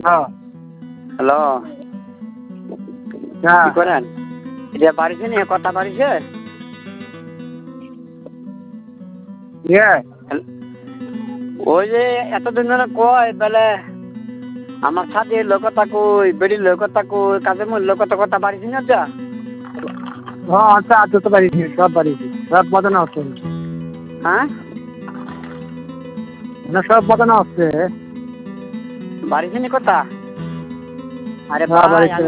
হ্যাঁ। হ্যালো, হ্যাঁ। কি করেন? এটা বাড়িছে নি কথা বাড়িছে? ইয়ে ওই যে এতদিন ধরে কয় বেলে আমার সাথে লোকতা কই বেড়ির লোকতা কই কাজে মোর লোকতা কথা বাড়িছি না যা। হ্যাঁ আচ্ছা আচ্ছা তো বাড়িছি সব বাড়িছি সব বাজানো হচ্ছে হ্যাঁ না সব বাজানো হচ্ছে বাড়িছে নি কথা? আরে হ্যাঁ ভাই বাড়িছে। আমি